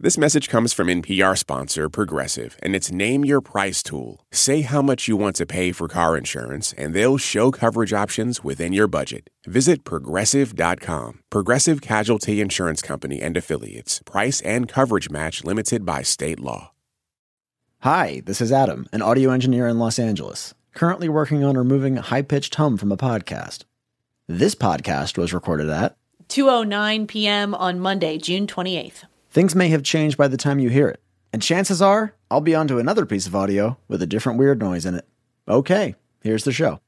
This message comes from NPR sponsor Progressive and its Name Your Price tool. Say how much you want to pay for car insurance, and they'll show coverage options within your budget. Visit Progressive.com. Progressive Casualty Insurance Company and Affiliates. Price and coverage match limited by state law. Hi, this is Adam, an audio engineer in Los Angeles, currently working on removing a high-pitched hum from a podcast. This podcast was recorded at 2:09 p.m. on Monday, June 28th. Things may have changed by the time you hear it, and chances are I'll be onto another piece of audio with a different weird noise in it. Okay, here's the show.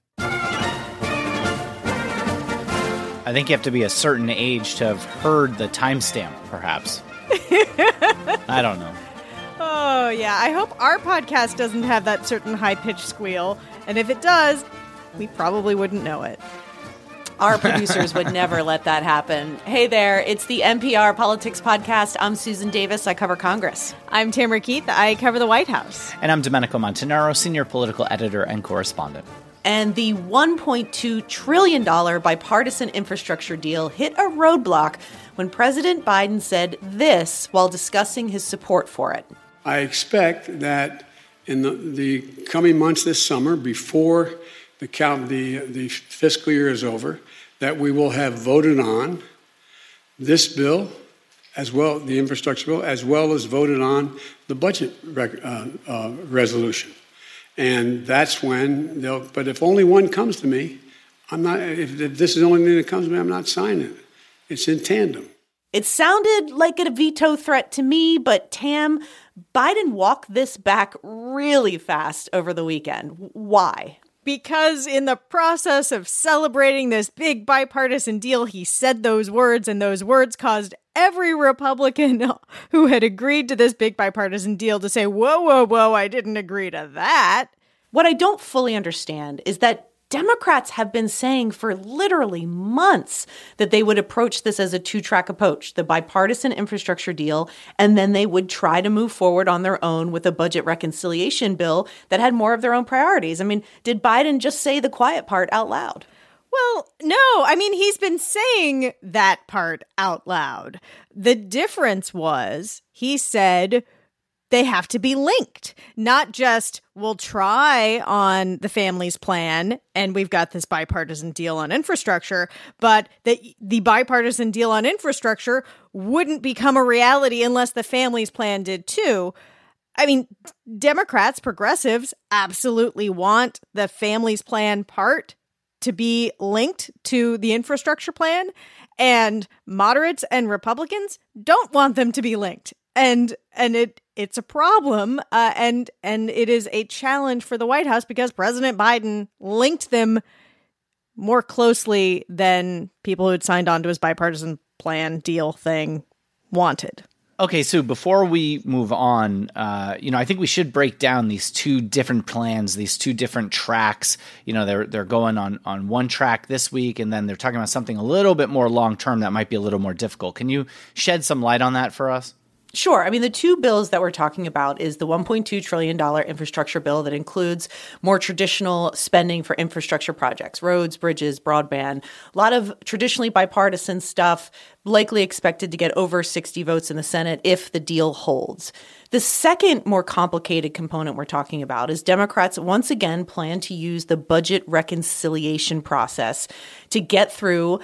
I think you have to be a certain age to have heard the timestamp, perhaps. I don't know. Oh, yeah. I hope our podcast doesn't have that certain high-pitched squeal, and if it does, we probably wouldn't know it. Our producers would never let that happen. Hey there, it's the NPR Politics Podcast. I'm Susan Davis. I cover Congress. I'm Tamara Keith. I cover the White House. And I'm Domenico Montanaro, senior political editor and correspondent. And the $1.2 trillion bipartisan infrastructure deal hit a roadblock when President Biden said this while discussing his support for it. I expect that in the coming months this summer, before the fiscal year is over, that we will have voted on this bill, as well, the infrastructure bill, as well as voted on the budget resolution. And that's when but if only one comes to me, I'm not, if this is the only thing that comes to me, I'm not signing it. It's in tandem. It sounded like a veto threat to me, but Tam, Biden walked this back really fast over the weekend. Why? Because in the process of celebrating this big bipartisan deal, he said those words, and those words caused every Republican who had agreed to this big bipartisan deal to say, whoa, whoa, whoa, I didn't agree to that. What I don't fully understand is that Democrats have been saying for literally months that they would approach this as a two-track approach, the bipartisan infrastructure deal, and then they would try to move forward on their own with a budget reconciliation bill that had more of their own priorities. I mean, did Biden just say the quiet part out loud? Well, no. I mean, he's been saying that part out loud. The difference was he said they have to be linked, not just we'll try on the family's plan and we've got this bipartisan deal on infrastructure, but that the bipartisan deal on infrastructure wouldn't become a reality unless the family's plan did too. I mean, Democrats, progressives absolutely want the family's plan part to be linked to the infrastructure plan, and moderates and Republicans don't want them to be linked. And it's a problem, and it is a challenge for the White House because President Biden linked them more closely than people who had signed on to his bipartisan plan deal thing wanted. Okay, Sue, before we move on, I think we should break down these two different plans, these two different tracks. You know, they're going on one track this week, and then they're talking about something a little bit more long-term that might be a little more difficult. Can you shed some light on that for us? Sure. I mean, the two bills that we're talking about is the $1.2 trillion infrastructure bill that includes more traditional spending for infrastructure projects, roads, bridges, broadband, a lot of traditionally bipartisan stuff, likely expected to get over 60 votes in the Senate if the deal holds. The second more complicated component we're talking about is Democrats once again plan to use the budget reconciliation process to get through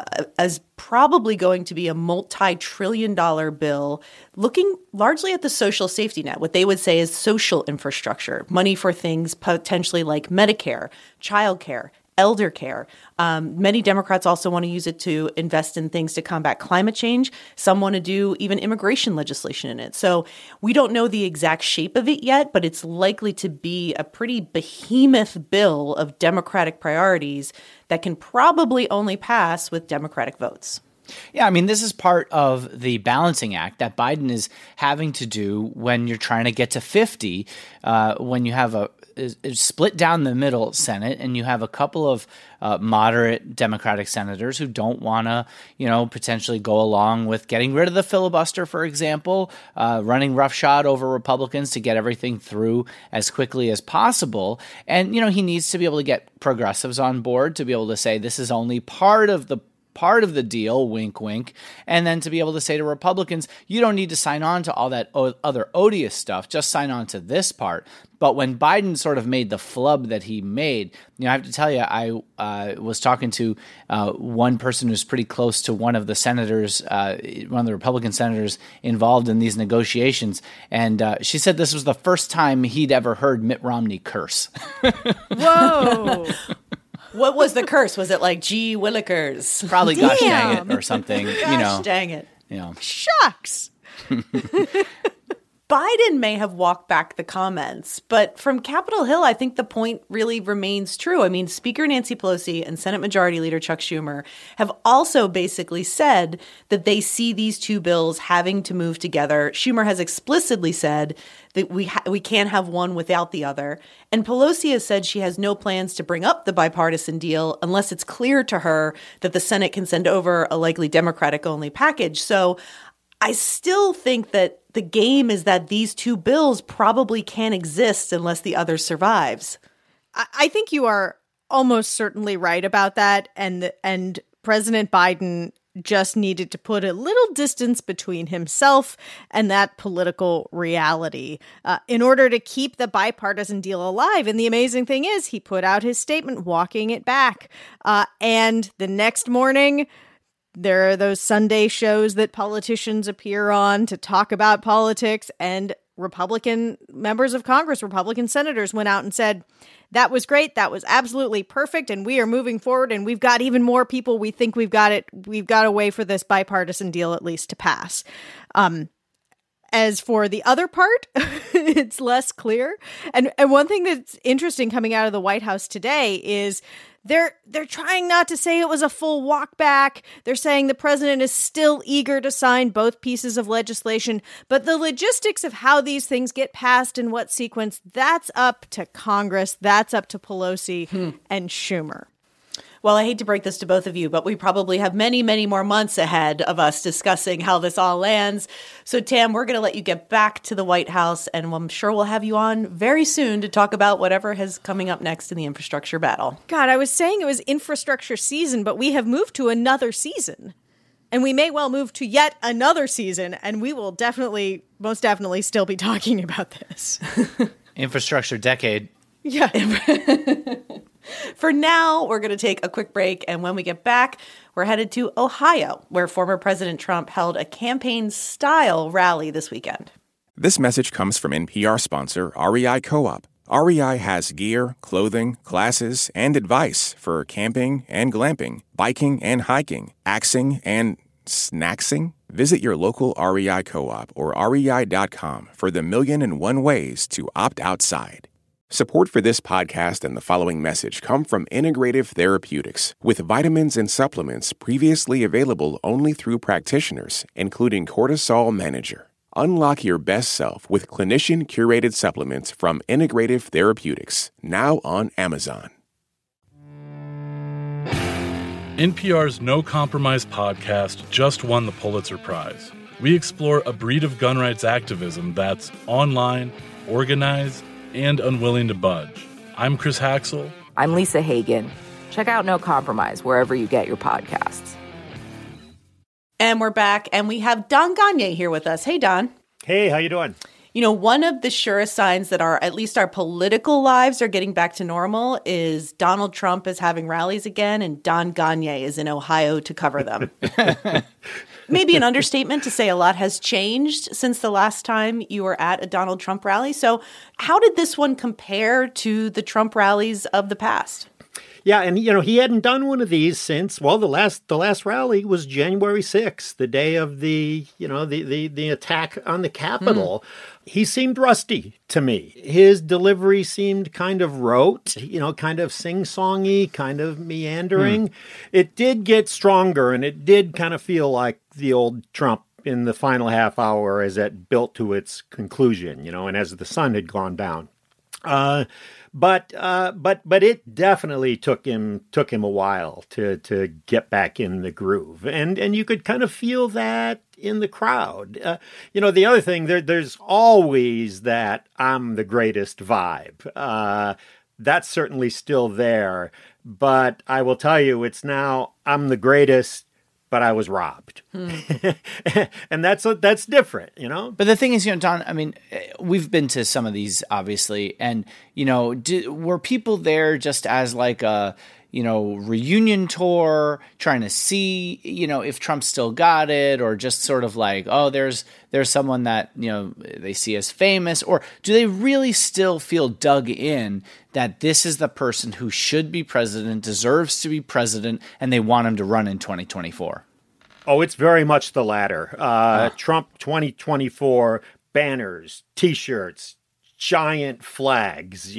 as probably going to be a multi-trillion-dollar bill looking largely at the social safety net, what they would say is social infrastructure, money for things potentially like Medicare, childcare, elder care. Many Democrats also want to use it to invest in things to combat climate change. Some want to do even immigration legislation in it. So we don't know the exact shape of it yet, but it's likely to be a pretty behemoth bill of Democratic priorities that can probably only pass with Democratic votes. Yeah, I mean, this is part of the balancing act that Biden is having to do when you're trying to get to 50, when you have a split down the middle Senate and you have a couple of moderate Democratic senators who don't want to, potentially go along with getting rid of the filibuster, for example, running roughshod over Republicans to get everything through as quickly as possible. And, he needs to be able to get progressives on board to be able to say this is only part of the part of the deal, wink, wink, and then to be able to say to Republicans, you don't need to sign on to all that other odious stuff, just sign on to this part. But when Biden sort of made the flub that he made, I have to tell you, I was talking to one person who's pretty close to one of the senators, one of the Republican senators involved in these negotiations, and she said this was the first time he'd ever heard Mitt Romney curse. Whoa. What was the curse? Was it like, gee willikers? Probably gosh dang it or something. Gosh dang it. Shucks. Biden may have walked back the comments, but from Capitol Hill, I think the point really remains true. I mean, Speaker Nancy Pelosi and Senate Majority Leader Chuck Schumer have also basically said that they see these two bills having to move together. Schumer has explicitly said that we can't have one without the other. And Pelosi has said she has no plans to bring up the bipartisan deal unless it's clear to her that the Senate can send over a likely Democratic-only package. So I still think that the game is that these two bills probably can't exist unless the other survives. I think you are almost certainly right about that. And President Biden just needed to put a little distance between himself and that political reality in order to keep the bipartisan deal alive. And the amazing thing is he put out his statement walking it back. And the next morning, there are those Sunday shows that politicians appear on to talk about politics, and Republican members of Congress, Republican senators went out and said, that was great, that was absolutely perfect, and we are moving forward, and we've got even more people. We think we've got a way for this bipartisan deal at least to pass. As for the other part, it's less clear. And one thing that's interesting coming out of the White House today is they're trying not to say it was a full walk back. They're saying the president is still eager to sign both pieces of legislation, but the logistics of how these things get passed in what sequence, that's up to Congress. That's up to Pelosi and Schumer. Well, I hate to break this to both of you, but we probably have many, many more months ahead of us discussing how this all lands. So, Tam, we're going to let you get back to the White House, and I'm sure we'll have you on very soon to talk about whatever is coming up next in the infrastructure battle. God, I was saying it was infrastructure season, but we have moved to another season. And we may well move to yet another season, and we will most definitely still be talking about this. Infrastructure decade. Yeah. For now, we're going to take a quick break, and when we get back, we're headed to Ohio, where former President Trump held a campaign-style rally this weekend. This message comes from NPR sponsor REI Co-op. REI has gear, clothing, classes, and advice for camping and glamping, biking and hiking, axing and snacksing. Visit your local REI Co-op or rei.com for the 1,000,001 ways to opt outside. Support for this podcast and the following message come from Integrative Therapeutics, with vitamins and supplements previously available only through practitioners, including Cortisol Manager. Unlock your best self with clinician-curated supplements from Integrative Therapeutics, now on Amazon. NPR's No Compromise podcast just won the Pulitzer Prize. We explore a breed of gun rights activism that's online, organized, and unwilling to budge. I'm Chris Haxel. I'm Lisa Hagen. Check out No Compromise wherever you get your podcasts. And we're back, and we have Don Gonyea here with us. Hey, Don. Hey, how you doing? You know, one of the surest signs that at least our political lives are getting back to normal is Donald Trump is having rallies again, and Don Gonyea is in Ohio to cover them. Maybe an understatement to say a lot has changed since the last time you were at a Donald Trump rally. So how did this one compare to the Trump rallies of the past? Yeah, and he hadn't done one of these since, well, the last rally was January 6th, the day of the attack on the Capitol. He seemed rusty to me. His delivery seemed kind of rote, kind of sing-songy, kind of meandering. It did get stronger, and it did kind of feel like the old Trump in the final half hour as it built to its conclusion, and as the sun had gone down. But it definitely took him a while to get back in the groove, and you could kind of feel that in the crowd. The other thing, there's always that I'm the greatest vibe. That's certainly still there, but I will tell you, it's now I'm the greatest but I was robbed. And that's different, you know? But the thing is, Don, I mean, we've been to some of these, obviously, and, were people there just as like a, reunion tour, trying to see, if Trump still got it, or just sort of like, oh, there's someone that, they see as famous, or do they really still feel dug in that this is the person who should be president, deserves to be president, and they want him to run in 2024? Oh, it's very much the latter. Trump 2024 banners, T-shirts, giant flags,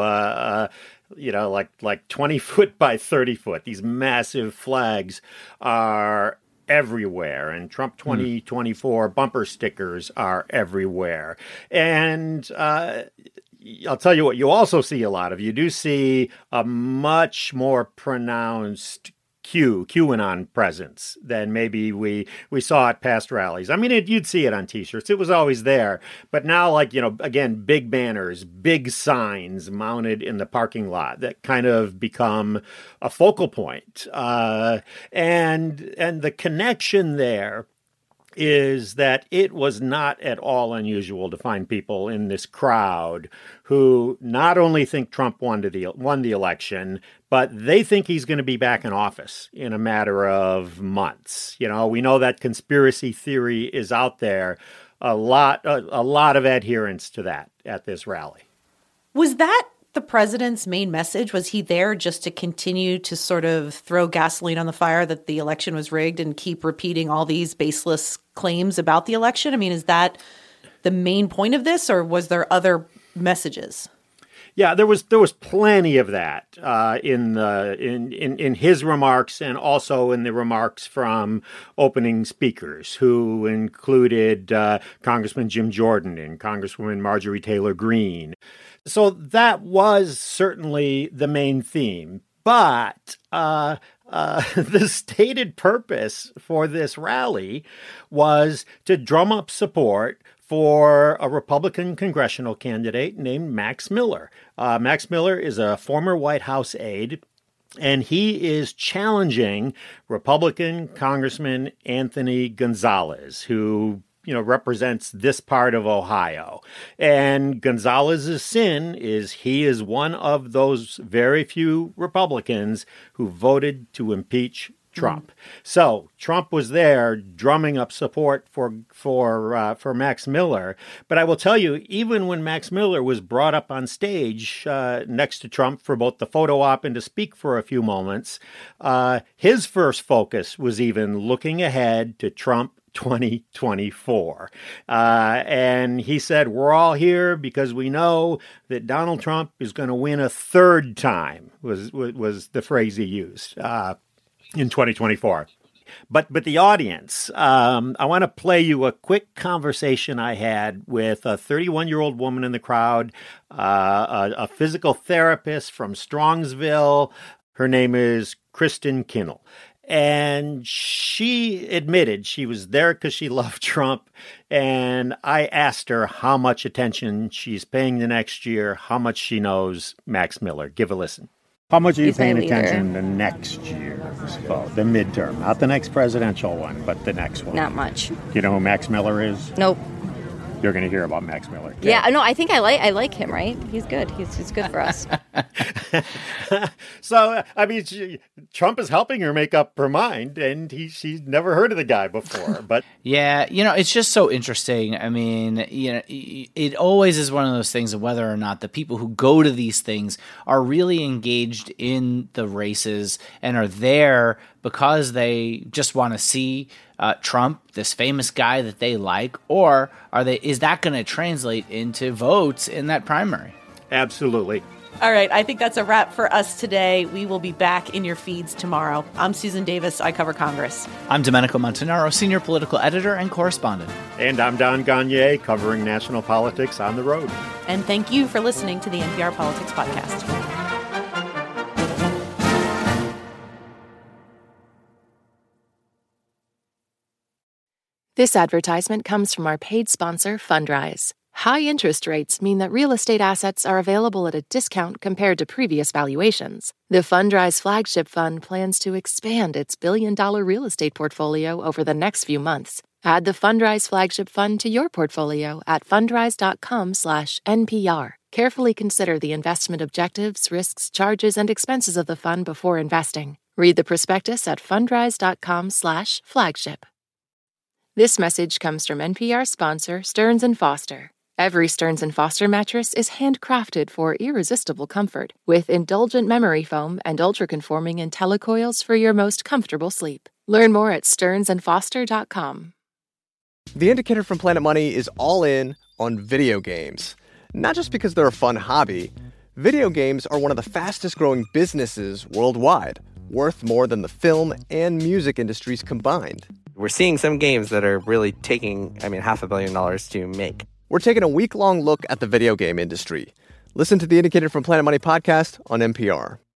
like 20 foot by 30 foot. These massive flags are everywhere, and Trump 2024 bumper stickers are everywhere. And I'll tell you what, you also see a lot of. You do see a much more pronounced QAnon presence than maybe we saw at past rallies. I mean, you'd see it on T-shirts. It was always there. But now, again, big banners, big signs mounted in the parking lot that kind of become a focal point. And the connection there is that it was not at all unusual to find people in this crowd who not only think Trump won the election, but they think he's going to be back in office in a matter of months. We know that conspiracy theory is out there. A lot of adherence to that at this rally. Was that the president's main message? Was he there just to continue to sort of throw gasoline on the fire that the election was rigged and keep repeating all these baseless claims about the election? I mean, is that the main point of this, or was there other messages? Yeah, there was plenty of that in his remarks, and also in the remarks from opening speakers, who included Congressman Jim Jordan and Congresswoman Marjorie Taylor Greene. So that was certainly the main theme. But the stated purpose for this rally was to drum up support for a Republican congressional candidate named Max Miller. Max Miller is a former White House aide, and he is challenging Republican Congressman Anthony Gonzalez, who represents this part of Ohio. And Gonzalez's sin is he is one of those very few Republicans who voted to impeach Trump. So Trump was there drumming up support for Max Miller. But I will tell you, even when Max Miller was brought up on stage next to Trump for both the photo op and to speak for a few moments, his first focus was even looking ahead to Trump 2024. And he said, we're all here because we know that Donald Trump is going to win a third time, was the phrase he used in 2024. But the audience, I want to play you a quick conversation I had with a 31-year-old woman in the crowd, a physical therapist from Strongsville. Her name is Kristen Kinnell. And she admitted she was there because she loved Trump. And I asked her how much attention she's paying the next year, how much she knows Max Miller. Give a listen. How much are you paying attention to next year's vote, the midterm? Not the next presidential one, but the next one. Not much. Do you know who Max Miller is? Nope. You're going to hear about Max Miller. Okay? Yeah, no, I think I like him, right? He's good. He's good for us. So, I mean, Trump is helping her make up her mind, and she's never heard of the guy before. But yeah, it's just so interesting. I mean, it always is one of those things of whether or not the people who go to these things are really engaged in the races and are there because they just want to see Trump, this famous guy that they like, or is that going to translate into votes in that primary? Absolutely. All right, I think that's a wrap for us today. We will be back in your feeds tomorrow. I'm Susan Davis. I cover Congress. I'm Domenico Montanaro, senior political editor and correspondent. And I'm Don Gagne, covering national politics on the road. And thank you for listening to the NPR Politics Podcast. This advertisement comes from our paid sponsor, Fundrise. High interest rates mean that real estate assets are available at a discount compared to previous valuations. The Fundrise Flagship Fund plans to expand its billion-dollar real estate portfolio over the next few months. Add the Fundrise Flagship Fund to your portfolio at fundrise.com/NPR. Carefully consider the investment objectives, risks, charges, and expenses of the fund before investing. Read the prospectus at fundrise.com/flagship. This message comes from NPR sponsor Stearns & Foster. Every Stearns & Foster mattress is handcrafted for irresistible comfort, with indulgent memory foam and ultra-conforming IntelliCoils for your most comfortable sleep. Learn more at stearnsandfoster.com. The Indicator from Planet Money is all in on video games. Not just because they're a fun hobby. Video games are one of the fastest-growing businesses worldwide, worth more than the film and music industries combined. We're seeing some games that are really taking, $500 million to make. We're taking a week-long look at the video game industry. Listen to the Indicator from Planet Money podcast on NPR.